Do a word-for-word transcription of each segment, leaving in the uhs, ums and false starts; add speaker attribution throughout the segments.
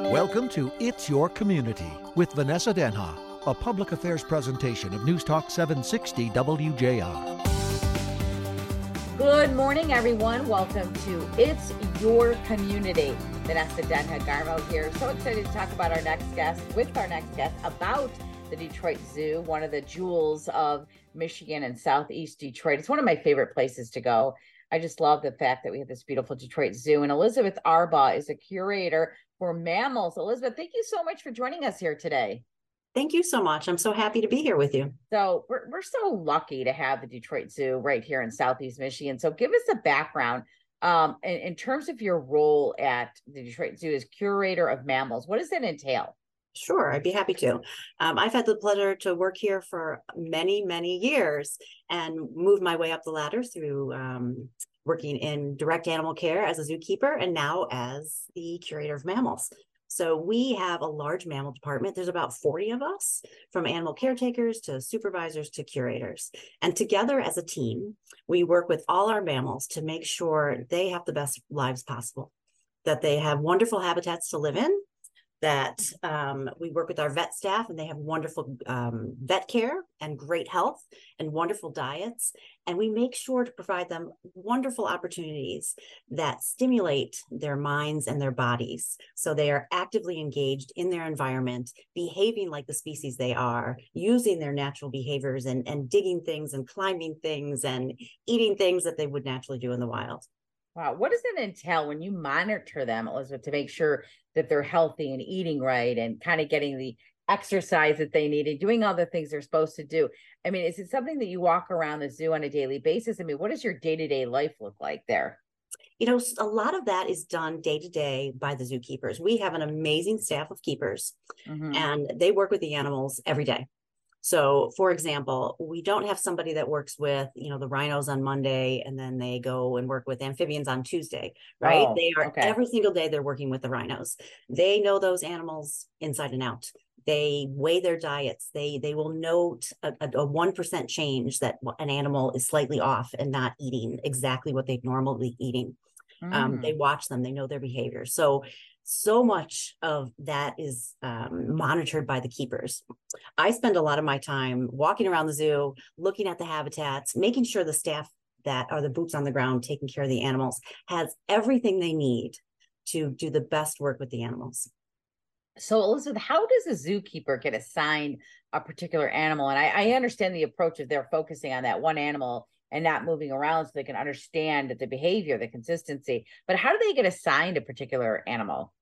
Speaker 1: Welcome to It's Your Community with Vanessa Denha, a public affairs presentation of News Talk seven sixty W J R.
Speaker 2: Good morning, everyone. Welcome to It's Your Community. Vanessa Denha Garmo here. So excited to talk about our next guest, with our next guest, about the Detroit Zoo, one of the jewels of Michigan and Southeast Detroit. It's one of my favorite places to go. I just love the fact that we have this beautiful Detroit Zoo. And Elizabeth Arbaugh is a curator for mammals. Elizabeth, thank you so much for joining us here today.
Speaker 3: Thank you so much. I'm so happy to be here with you.
Speaker 2: So we're, we're so lucky to have the Detroit Zoo right here in Southeast Michigan. So give us a background um, in, in terms of your role at the Detroit Zoo as curator of mammals. What does that entail?
Speaker 3: Sure, I'd be happy to. Um, I've had the pleasure to work here for many, many years and move my way up the ladder through um, working in direct animal care as a zookeeper and now as the curator of mammals. So we have a large mammal department. There's about forty of us, from animal caretakers to supervisors to curators. And together as a team, we work with all our mammals to make sure they have the best lives possible, that they have wonderful habitats to live in, that um, we work with our vet staff and they have wonderful um, vet care and great health and wonderful diets. And we make sure to provide them wonderful opportunities that stimulate their minds and their bodies. So they are actively engaged in their environment, behaving like the species they are, using their natural behaviors and, and digging things and climbing things and eating things that they would naturally do in the wild.
Speaker 2: Wow. What does it entail when you monitor them, Elizabeth, to make sure that they're healthy and eating right and kind of getting the exercise that they need and doing all the things they're supposed to do? I mean, is it something that you walk around the zoo on a daily basis? I mean, what does your day-to-day life look like there?
Speaker 3: You know, a lot of that is done day to day by the zookeepers. We have an amazing staff of keepers, mm-hmm. and they work with the animals every day. So, for example, we don't have somebody that works with, you know, the rhinos on Monday and then they go and work with amphibians on Tuesday, right? Oh, they are okay. Every single day they're working with the rhinos. They know those animals inside and out. They weigh their diets. They they will note a, a one percent change that an animal is slightly off and not eating exactly what they'd normally be eating. Mm. Um, they watch them. They know their behavior. So So much of that is um, monitored by the keepers. I spend a lot of my time walking around the zoo, looking at the habitats, making sure the staff that are the boots on the ground taking care of the animals has everything they need to do the best work with the animals.
Speaker 2: So, Elizabeth, how does a zookeeper get assigned a particular animal? And I, I understand the approach of they're focusing on that one animal and not moving around so they can understand the behavior, the consistency. But how do they get assigned a particular animal?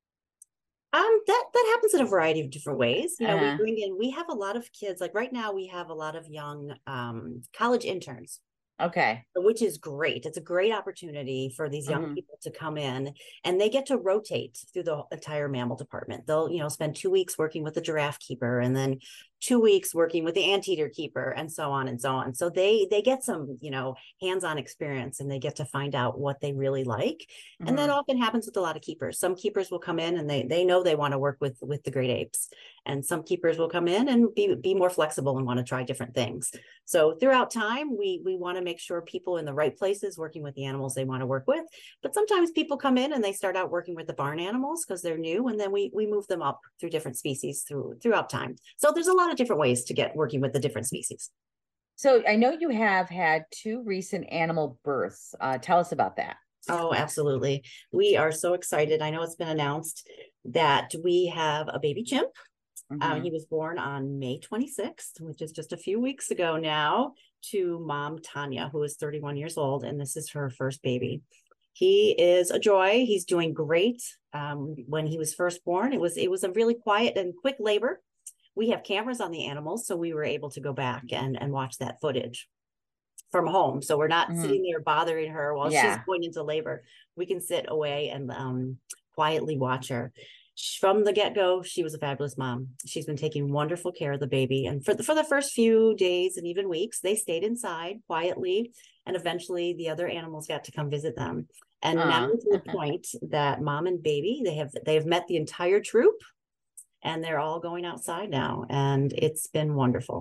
Speaker 3: Um, that, that happens in a variety of different ways. You know,
Speaker 2: uh-huh.
Speaker 3: we bring in, we have a lot of kids, like right now we have a lot of young um, college interns.
Speaker 2: Okay.
Speaker 3: Which is great. It's a great opportunity for these young mm-hmm. people to come in, and they get to rotate through the entire mammal department. They'll, you know, spend two weeks working with the giraffe keeper and then two weeks working with the anteater keeper and so on and so on. So they, they get some, you know, hands-on experience and they get to find out what they really like. Mm-hmm. And that often happens with a lot of keepers. Some keepers will come in and they, they know they want to work with, with the great apes, and some keepers will come in and be, be more flexible and want to try different things. So throughout time, we, we want to make sure people in the right places working with the animals they want to work with. But sometimes people come in and they start out working with the barn animals because they're new, and then we we move them up through different species through throughout time. So there's a lot of different ways to get working with the different species.
Speaker 2: So I know you have had two recent animal births. Uh, tell us about that.
Speaker 3: Oh, absolutely. We are so excited. I know it's been announced that we have a baby chimp. Mm-hmm. Um, he was born on May twenty-sixth, which is just a few weeks ago now, to mom Tanya, who is thirty-one years old, and this is her first baby. He is a joy. He's doing great. Um, when he was first born, it was it was a really quiet and quick labor. We have cameras on the animals, so we were able to go back and, and watch that footage from home. So we're not mm-hmm. sitting there bothering her while yeah. she's going into labor. We can sit away and um, quietly watch her. From the get-go, she was a fabulous mom. She's been taking wonderful care of the baby. And for the, for the first few days and even weeks, they stayed inside quietly. And eventually the other animals got to come visit them. And uh, now to the point that mom and baby, they have they have met the entire troop, and they're all going outside now. And it's been wonderful.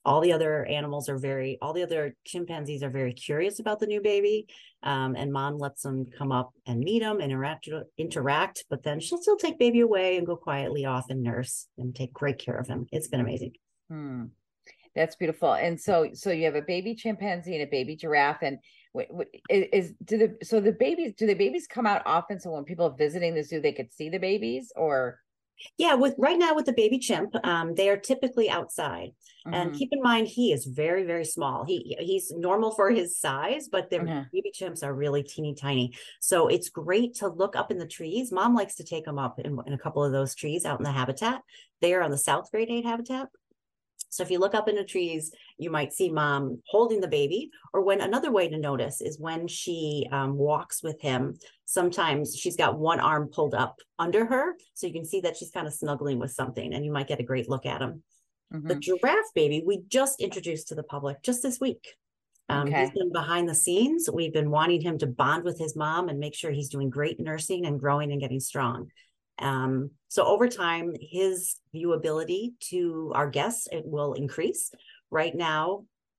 Speaker 3: all the other animals are very, all the other chimpanzees are very curious about the new baby. Um, and mom lets them come up and meet them and interact, interact, but then she'll still take baby away and go quietly off and nurse and take great care of him. It's been amazing.
Speaker 2: Hmm. That's beautiful. And so, so you have a baby chimpanzee and a baby giraffe, and w- w- is, do the, so the babies, do the babies come out often? So when people are visiting the zoo, they could see the babies, or?
Speaker 3: Yeah, with right now with the baby chimp, um, they are typically outside. Mm-hmm. And keep in mind, he is very, very small. He he's normal for his size, but the mm-hmm. baby chimps are really teeny tiny. So it's great to look up in the trees. Mom likes to take them up in, in a couple of those trees out in the habitat. They are on the South Grade eight habitat. So if you look up in the trees, you might see mom holding the baby, or when another way to notice is when she um, walks with him, sometimes she's got one arm pulled up under her. So you can see that she's kind of snuggling with something, and you might get a great look at him. Mm-hmm. The giraffe baby, we just introduced to the public just this week. Um, okay. He's been behind the scenes. We've been wanting him to bond with his mom and make sure he's doing great nursing and growing and getting strong. Um, so over time, his viewability to our guests, it will increase. Right now,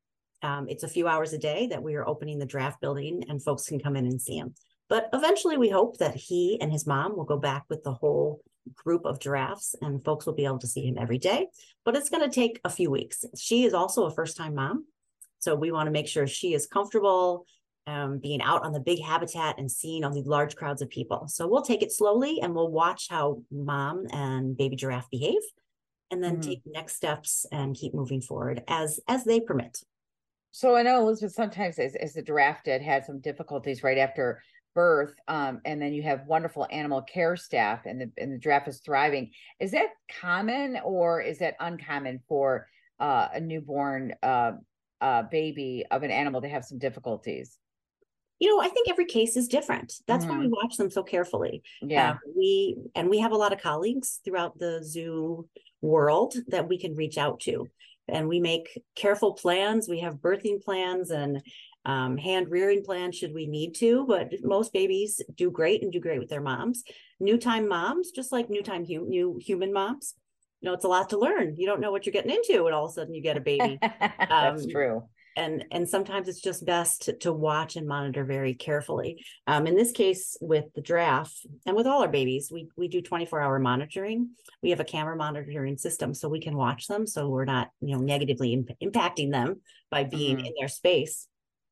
Speaker 3: um, it's a few hours a day that we are opening the giraffe building and folks can come in and see him. But eventually we hope that he and his mom will go back with the whole group of giraffes and folks will be able to see him every day. But it's going to take a few weeks. She is also a first-time mom. So we want to make sure she is comfortable Um, being out on the big habitat and seeing all these large crowds of people. So we'll take it slowly and we'll watch how mom and baby giraffe behave, and then mm-hmm. take next steps and keep moving forward as as they permit.
Speaker 2: So I know, Elizabeth, sometimes as, as the giraffe did had some difficulties right after birth, um, and then you have wonderful animal care staff and the, and the giraffe is thriving. Is that common or is that uncommon for uh, a newborn uh, uh, baby of an animal to have some difficulties?
Speaker 3: You know, I think every case is different. That's mm-hmm. why we watch them so carefully.
Speaker 2: Yeah.
Speaker 3: Uh, we and we have a lot of colleagues throughout the zoo world that we can reach out to. And we make careful plans. We have birthing plans and um, hand rearing plans should we need to. But most babies do great and do great with their moms. New time moms, just like new time hum- new human moms, you know, it's a lot to learn. You don't know what you're getting into, and all of a sudden you get a baby.
Speaker 2: That's um, true.
Speaker 3: And, and sometimes it's just best to, to watch and monitor very carefully. Um, in this case, with the giraffe and with all our babies, we, we do twenty-four hour monitoring. We have a camera monitoring system so we can watch them. So we're not, you know, negatively imp- impacting them by being mm-hmm. in their space.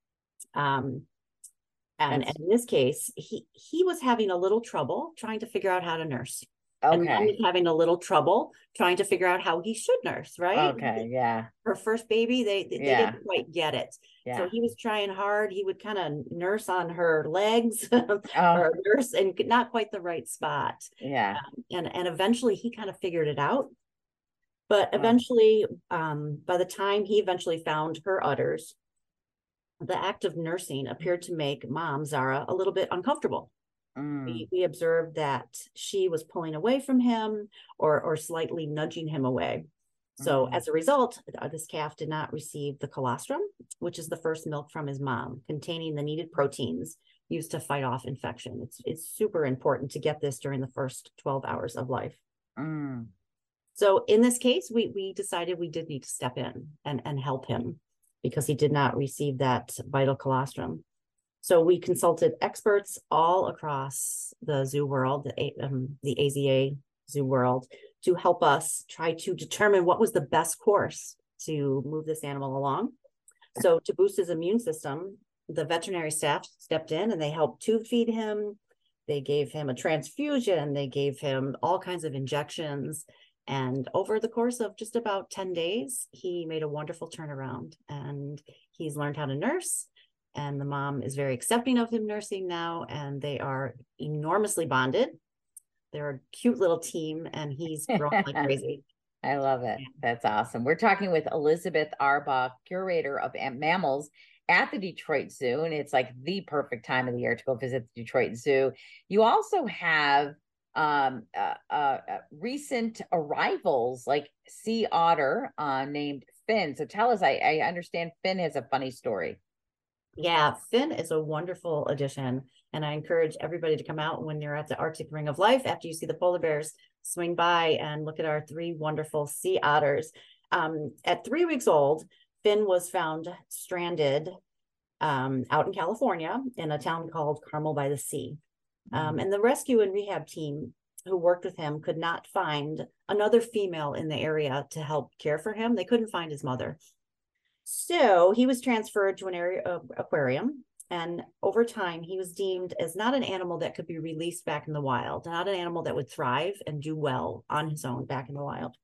Speaker 3: Um, and, and in this case, he, he was having a little trouble trying to figure out how to nurse.
Speaker 2: Okay.
Speaker 3: And mom was having a little trouble trying to figure out how he should nurse, right?
Speaker 2: Okay, yeah.
Speaker 3: Her first baby, they they,
Speaker 2: yeah.
Speaker 3: they didn't quite get it.
Speaker 2: Yeah.
Speaker 3: So he was trying hard. He would kind of nurse on her legs oh. or nurse in not quite the right spot.
Speaker 2: Yeah.
Speaker 3: Um, and, and eventually he kind of figured it out. But eventually, oh. um, by the time he eventually found her udders, the act of nursing appeared to make mom, Zara, a little bit uncomfortable. Mm. We, we observed that she was pulling away from him or, or slightly nudging him away. So mm. as a result, uh, this calf did not receive the colostrum, which is the first milk from his mom, containing the needed proteins used to fight off infection. It's, it's super important to get this during the first twelve hours of life.
Speaker 2: Mm.
Speaker 3: So in this case, we, we decided we did need to step in and, and help him because he did not receive that vital colostrum. So we consulted experts all across the zoo world, the, um, the A Z A zoo world, to help us try to determine what was the best course to move this animal along. So to boost his immune system, the veterinary staff stepped in and they helped tube feed him. They gave him a transfusion. They gave him all kinds of injections. And over the course of just about ten days, he made a wonderful turnaround and he's learned how to nurse. And the mom is very accepting of him nursing now, and they are enormously bonded. They're a cute little team, and he's growing like crazy.
Speaker 2: I love it. That's awesome. We're talking with Elizabeth Arbaugh, curator of mammals at the Detroit Zoo, and it's like the perfect time of the year to go visit the Detroit Zoo. You also have um, uh, uh, recent arrivals like sea otter uh, named Finn. So tell us, I, I understand Finn has a funny story.
Speaker 3: Yeah, Finn is a wonderful addition. And I encourage everybody to come out when you're at the Arctic Ring of Life after you see the polar bears, swing by and look at our three wonderful sea otters. Um, at three weeks old, Finn was found stranded um, out in California in a town called Carmel by the Sea. Um, and the rescue and rehab team who worked with him could not find another female in the area to help care for him. They couldn't find his mother. So he was transferred to an area of aquarium. And over time, he was deemed as not an animal that could be released back in the wild, not an animal that would thrive and do well on his own back in the wild.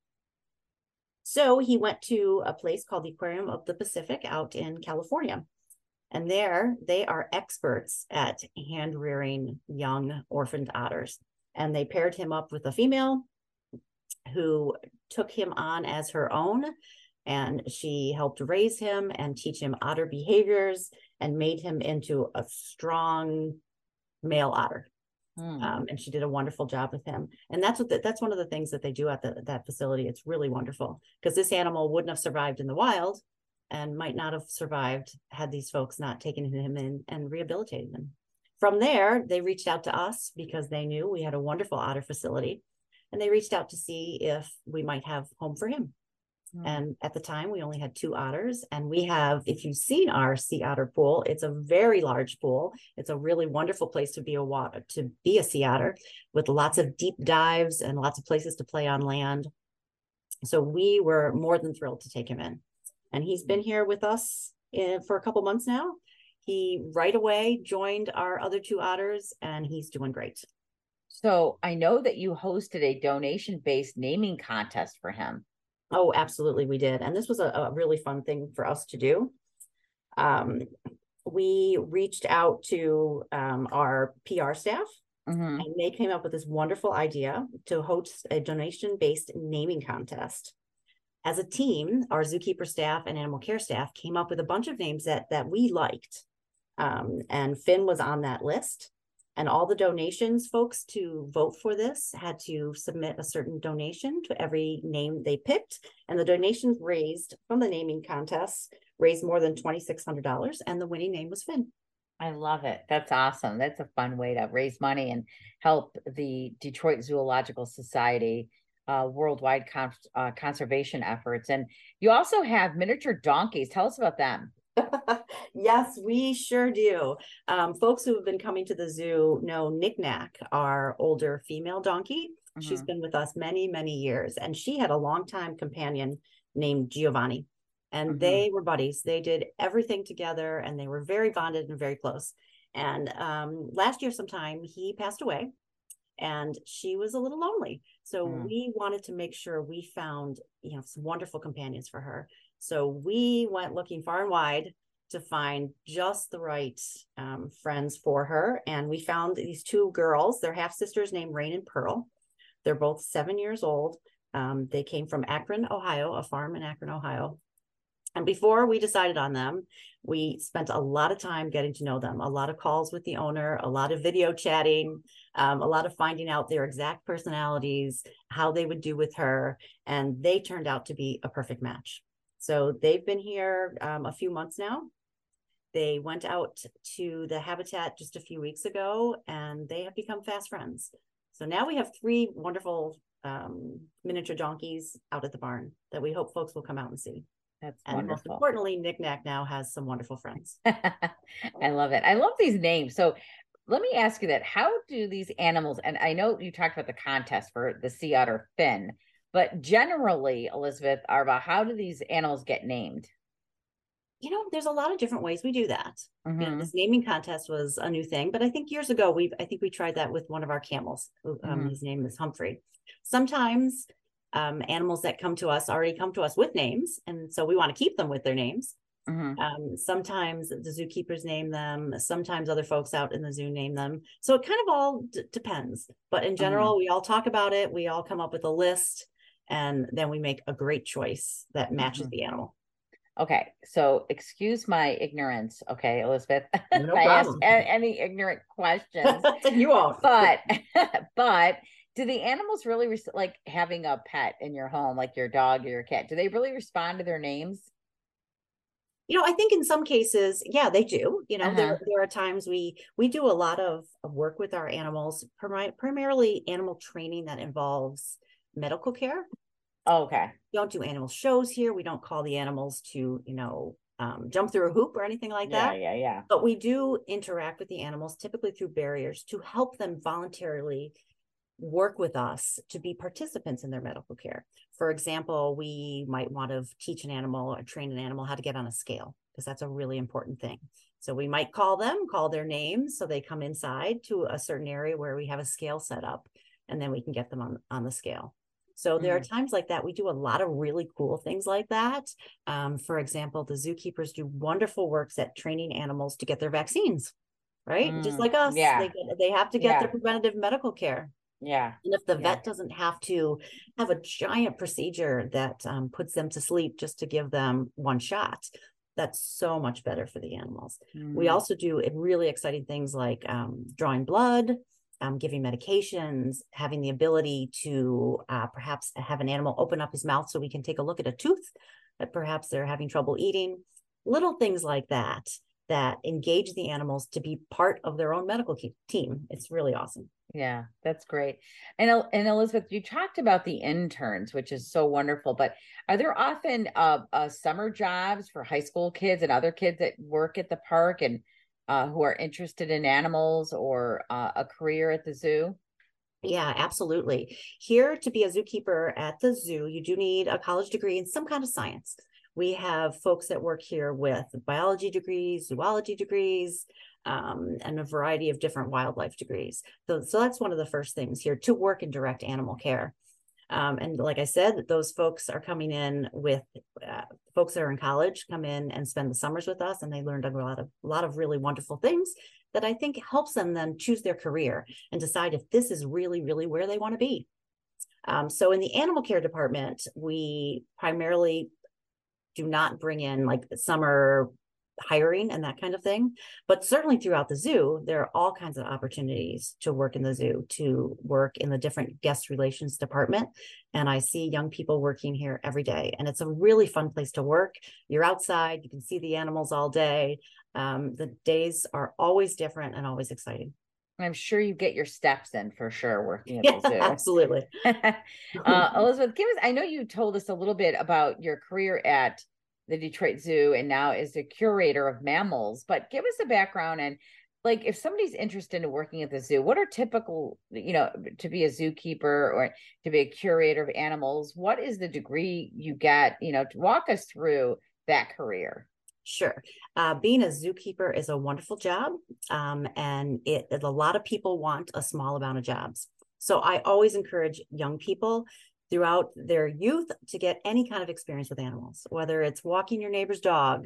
Speaker 3: So he went to a place called the Aquarium of the Pacific out in California. And there they are experts at hand rearing young orphaned otters. And they paired him up with a female who took him on as her own. And she helped raise him and teach him otter behaviors and made him into a strong male otter. Mm. Um, and she did a wonderful job with him. And that's what the, that's one of the things that they do at the, that facility. It's really wonderful because this animal wouldn't have survived in the wild and might not have survived had these folks not taken him in and rehabilitated him. From there, they reached out to us because they knew we had a wonderful otter facility, and they reached out to see if we might have home for him. Mm. And at the time, we only had two otters, and we have, if you've seen our sea otter pool, it's a very large pool. It's a really wonderful place to be a water, to be a sea otter, with lots of deep dives and lots of places to play on land. So we were more than thrilled to take him in. And he's been here with us in, for a couple months now. He right away joined our other two otters, and he's doing great.
Speaker 2: So I know that you hosted a donation-based naming contest for him.
Speaker 3: Oh, absolutely, we did. And this was a, a really fun thing for us to do. Um, we reached out to um, our P R staff, mm-hmm. and they came up with this wonderful idea to host a donation-based naming contest. As a team, our zookeeper staff and animal care staff came up with a bunch of names that that we liked. Um, and Finn was on that list. And all the donations folks to vote for this had to submit a certain donation to every name they picked. And the donations raised from the naming contest raised more than twenty-six hundred dollars. And the winning name was Finn.
Speaker 2: I love it. That's awesome. That's a fun way to raise money and help the Detroit Zoological Society Uh, worldwide con uh, conservation efforts. And you also have miniature donkeys. Tell us about them.
Speaker 3: Yes, we sure do. Um, folks who have been coming to the zoo know Knick Knack, our older female donkey. Mm-hmm. She's been with us many, many years, and she had a longtime companion named Giovanni. And mm-hmm. they were buddies. They did everything together, and they were very bonded and very close. And um, last year sometime, he passed away. And she was a little lonely. So mm. we wanted to make sure we found, you know, some wonderful companions for her. So we went looking far and wide to find just the right um, friends for her. And we found these two girls. They're half sisters named Rain and Pearl. They're both seven years old. Um, they came from Akron, Ohio, a farm in Akron, Ohio. And before we decided on them, we spent a lot of time getting to know them, a lot of calls with the owner, a lot of video chatting, um, a lot of finding out their exact personalities, how they would do with her. And they turned out to be a perfect match. So they've been here um, a few months now. They went out to the habitat just a few weeks ago, and they have become fast friends. So now we have three wonderful um, miniature donkeys out at the barn that we hope folks will come out and see.
Speaker 2: That's
Speaker 3: and
Speaker 2: wonderful.
Speaker 3: Most importantly, Knick Knack now has some wonderful friends.
Speaker 2: I love it. I love these names. So let me ask you that. How do these animals, and I know you talked about the contest for the sea otter Finn, but generally, Elizabeth Arbaugh, how do these animals get named?
Speaker 3: You know, there's a lot of different ways we do that.
Speaker 2: Mm-hmm.
Speaker 3: You know, this naming contest was a new thing, but I think years ago, we I think we tried that with one of our camels. Um, mm-hmm. His name is Humphrey. Sometimes Um, animals that come to us already come to us with names, and so we want to keep them with their names. Mm-hmm. Um, sometimes the zookeepers name them, sometimes other folks out in the zoo name them. So it kind of all d depends. But in general, mm-hmm. we all talk about it. We all come up with a list, and then we make a great choice that matches mm-hmm. the animal.
Speaker 2: Okay, so excuse my ignorance, okay, Elizabeth.
Speaker 3: No
Speaker 2: I
Speaker 3: problem.
Speaker 2: asked any ignorant questions.
Speaker 3: You won't.
Speaker 2: But, but do the animals really, like having a pet in your home, like your dog or your cat, do they really respond to their names?
Speaker 3: You know, I think in some cases, yeah, they do. You know, uh-huh. there, there are times we we do a lot of, of work with our animals, prim primarily animal training that involves medical care.
Speaker 2: Oh, okay.
Speaker 3: We don't do animal shows here. We don't call the animals to, you know, um, jump through a hoop or anything like
Speaker 2: Yeah,
Speaker 3: that.
Speaker 2: yeah, yeah.
Speaker 3: But we do interact with the animals, typically through barriers, to help them voluntarily work with us to be participants in their medical care. For example, we might want to teach an animal or train an animal how to get on a scale, because that's a really important thing. So we might call them, call their names, so they come inside to a certain area where we have a scale set up, and then we can get them on, on the scale. So there mm. are times like that. We do a lot of really cool things like that. Um, for example, the zookeepers do wonderful works at training animals to get their vaccines, right? Mm. Just like us,
Speaker 2: yeah.
Speaker 3: they, they have to get
Speaker 2: yeah.
Speaker 3: their preventative medical care.
Speaker 2: Yeah.
Speaker 3: And if the
Speaker 2: yeah.
Speaker 3: vet doesn't have to have a giant procedure that um, puts them to sleep just to give them one shot, that's so much better for the animals. Mm. We also do really exciting things like um, drawing blood, um, giving medications, having the ability to uh, perhaps have an animal open up his mouth so we can take a look at a tooth that perhaps they're having trouble eating. Little things like that that engage the animals to be part of their own medical team. It's really awesome.
Speaker 2: Yeah, that's great. And, and Elizabeth, you talked about the interns, which is so wonderful, but are there often uh, uh, summer jobs for high school kids and other kids that work at the park and uh, who are interested in animals or uh, a career at the zoo?
Speaker 3: Yeah, absolutely. Here, to be a zookeeper at the zoo, you do need a college degree in some kind of science. We have folks that work here with biology degrees, zoology degrees, um, and a variety of different wildlife degrees. So, so that's one of the first things here, to work in direct animal care. Um, and like I said, those folks are coming in with uh, folks that are in college, come in and spend the summers with us, and they learned a lot of a lot of really wonderful things that I think helps them then choose their career and decide if this is really, really where they want to be. Um, so in the animal care department, we primarily do not bring in like summer hiring and that kind of thing, but certainly throughout the zoo, there are all kinds of opportunities to work in the zoo, to work in the different guest relations department. And I see young people working here every day, and it's a really fun place to work. You're outside, you can see the animals all day. Um, the days are always different and always exciting.
Speaker 2: I'm sure you get your steps in for sure working at
Speaker 3: yeah,
Speaker 2: the zoo.
Speaker 3: Absolutely.
Speaker 2: uh, Elizabeth, give us, I know you told us a little bit about your career at the Detroit Zoo and now is the curator of mammals, but give us a background and like if somebody's interested in working at the zoo, what are typical, you know, to be a zookeeper or to be a curator of animals, what is the degree you get, you know, to walk us through that career?
Speaker 3: Sure. Uh, being a zookeeper is a wonderful job, um, and it, it, a lot of people want a small amount of jobs. So I always encourage young people throughout their youth to get any kind of experience with animals, whether it's walking your neighbor's dog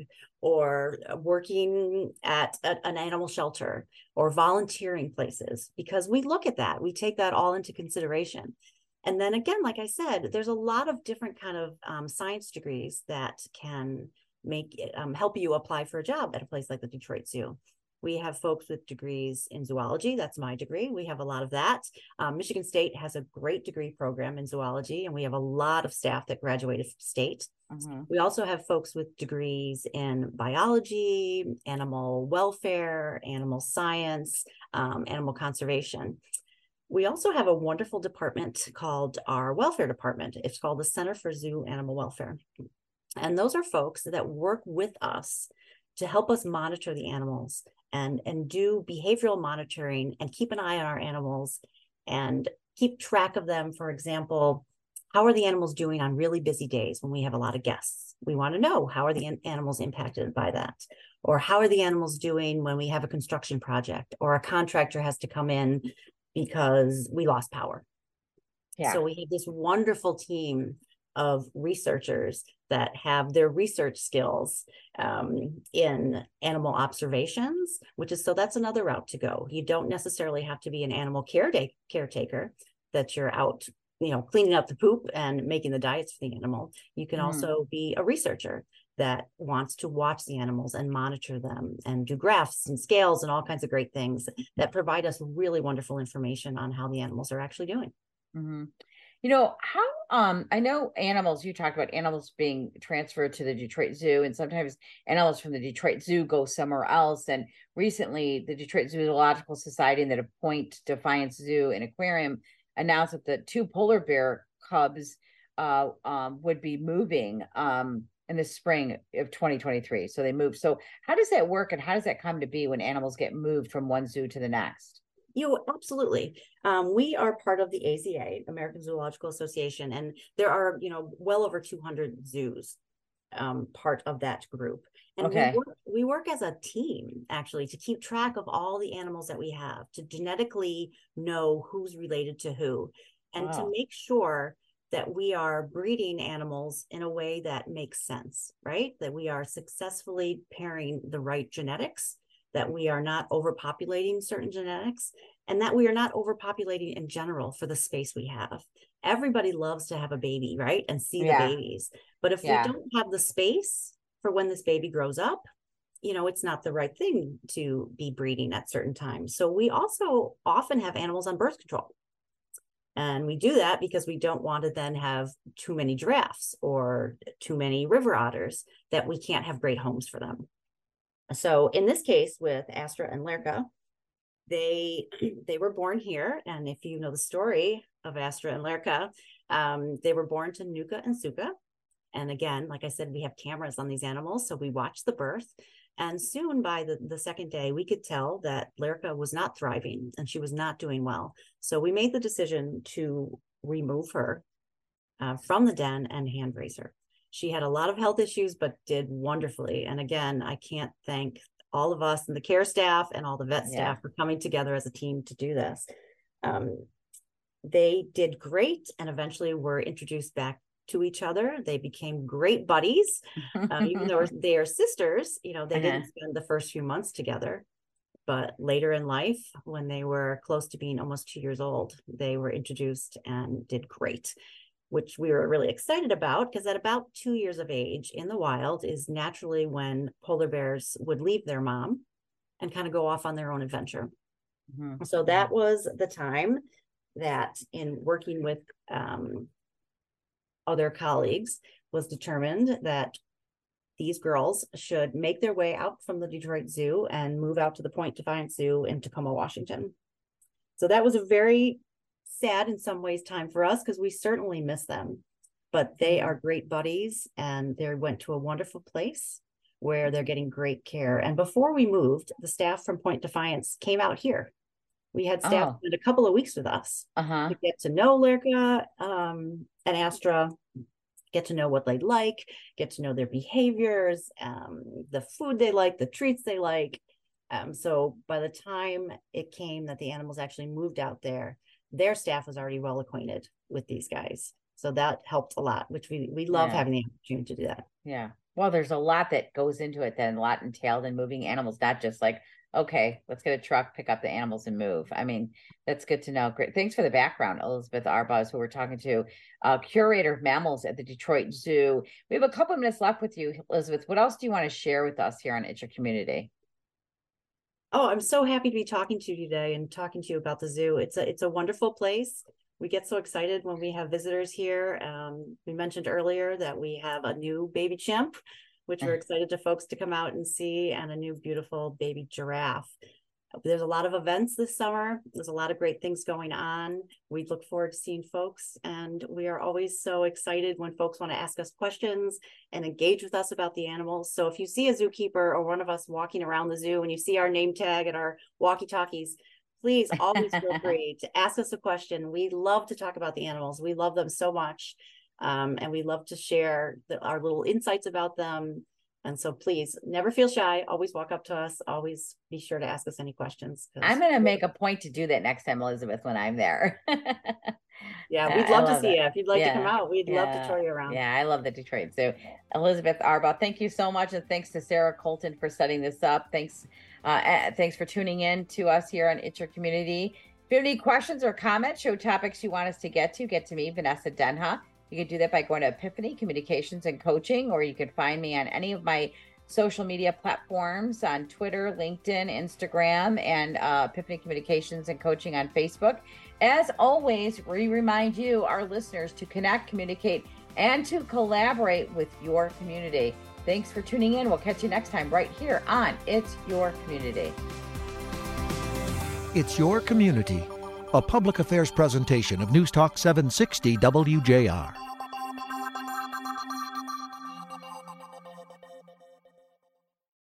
Speaker 3: or working at a, an animal shelter or volunteering places, because we look at that, we take that all into consideration. And then again, like I said, there's a lot of different kind of um, science degrees that can make it, um, help you apply for a job at a place like the Detroit Zoo. We have folks with degrees in zoology. That's my degree. We have a lot of that. Um, Michigan State has a great degree program in zoology, and we have a lot of staff that graduated from state. Mm-hmm. We also have folks with degrees in biology, animal welfare, animal science, um, animal conservation. We also have a wonderful department called our welfare department. It's called the Center for Zoo Animal Welfare. And those are folks that work with us to help us monitor the animals and, and do behavioral monitoring and keep an eye on our animals and keep track of them. For example, how are the animals doing on really busy days when we have a lot of guests? We want to know, how are the animals impacted by that? Or how are the animals doing when we have a construction project or a contractor has to come in because we lost power? Yeah. So we have this wonderful team of researchers that have their research skills um, in animal observations, which is, so that's another route to go. You don't necessarily have to be an animal care caretaker, that you're out, you know, cleaning up the poop and making the diets for the animal. You can mm. also be a researcher that wants to watch the animals and monitor them and do graphs and scales and all kinds of great things that provide us really wonderful information on how the animals are actually doing.
Speaker 2: Mm-hmm. You know, how, um, I know animals, you talked about animals being transferred to the Detroit Zoo, and sometimes animals from the Detroit Zoo go somewhere else. And recently, the Detroit Zoological Society and the Point Defiance Zoo and Aquarium announced that the two polar bear cubs uh, um, would be moving um, in the spring of twenty twenty-three. So they moved. So how does that work, and how does that come to be when animals get moved from one zoo to the next?
Speaker 3: You absolutely. Um, we are part of the A Z A, American Zoological Association, and there are, you know, well over two hundred zoos um, part of that group. And
Speaker 2: okay.
Speaker 3: we work, we work as a team, actually, to keep track of all the animals that we have, to genetically know who's related to who, and wow. to make sure that we are breeding animals in a way that makes sense, right? That we are successfully pairing the right genetics, that we are not overpopulating certain genetics, and that we are not overpopulating in general for the space we have. Everybody loves to have a baby, right? And see yeah. the babies. But if yeah. we don't have the space for when this baby grows up, you know, it's not the right thing to be breeding at certain times. So we also often have animals on birth control. And we do that because we don't want to then have too many giraffes or too many river otters that we can't have great homes for them. So in this case with Astra and Lerka, they they were born here. And if you know the story of Astra and Lerka, um, they were born to Nuka and Suka. And again, like I said, we have cameras on these animals, so we watched the birth. And soon by the, the second day, we could tell that Lerka was not thriving and she was not doing well. So we made the decision to remove her uh, from the den and hand raise her. She had a lot of health issues, but did wonderfully. And again, I can't thank all of us and the care staff and all the vet staff yeah. for coming together as a team to do this. Um, they did great and eventually were introduced back to each other. They became great buddies. Uh, even though they are sisters, you know, they uh-huh. didn't spend the first few months together. But later in life, when they were close to being almost two years old, they were introduced and did great, which we were really excited about because at about two years of age in the wild is naturally when polar bears would leave their mom and kind of go off on their own adventure. Mm-hmm. So that was the time that in working with um, other colleagues was determined that these girls should make their way out from the Detroit Zoo and move out to the Point Defiance Zoo in Tacoma, Washington. So that was a very sad in some ways time for us because we certainly miss them, but they are great buddies and they went to a wonderful place where they're getting great care. And before we moved, the staff from Point Defiance came out here. We had staff oh. spend a couple of weeks with us uh-huh. to get to know Lerka um, and Astra, get to know what they like, get to know their behaviors, um, the food they like, the treats they like. Um, so by the time it came that the animals actually moved out there, their staff was already well acquainted with these guys. So that helped a lot, which we, we love yeah. having the opportunity to do that.
Speaker 2: Yeah. Well, there's a lot that goes into it then, a lot entailed in moving animals, not just like, okay, let's get a truck, pick up the animals and move. I mean, that's good to know. Great. Thanks for the background, Elizabeth Arbaz, who we're talking to, uh, curator of mammals at the Detroit Zoo. We have a couple of minutes left with you, Elizabeth. What else do you want to share with us here on It's Your Community?
Speaker 3: Oh, I'm so happy to be talking to you today and talking to you about the zoo. It's a, it's a wonderful place. We get so excited when we have visitors here. Um, we mentioned earlier that we have a new baby chimp, which we're excited to folks to come out and see, and a new beautiful baby giraffe. There's a lot of events this summer. There's a lot of great things going on. We look forward to seeing folks, and we are always so excited when folks want to ask us questions and engage with us about the animals. So if you see a zookeeper or one of us walking around the zoo and you see our name tag and our walkie-talkies, please always feel free to ask us a question. We love to talk about the animals. We love them so much. Um, and we love to share the, our little insights about them. And so please never feel shy. Always walk up to us. Always be sure to ask us any questions.
Speaker 2: I'm going to make a point to do that next time, Elizabeth, when I'm there.
Speaker 3: Yeah, we'd love, love to see it. you. If you'd like yeah. to come out, we'd yeah. love to tour you around.
Speaker 2: Yeah, I love the Detroit Zoo. Elizabeth Arbaz, thank you so much. And thanks to Sarah Colton for setting this up. Thanks, uh, thanks for tuning in to us here on It's Your Community. If you have any questions or comments, show topics you want us to get to, get to me, Vanessa Denha. You can do that by going to Epiphany Communications and Coaching, or you can find me on any of my social media platforms on Twitter, LinkedIn, Instagram, and uh, Epiphany Communications and Coaching on Facebook. As always, we remind you, our listeners, to connect, communicate, and to collaborate with your community. Thanks for tuning in. We'll catch you next time right here on It's Your Community.
Speaker 1: It's Your Community, a public affairs presentation of News Talk seven sixty W J R.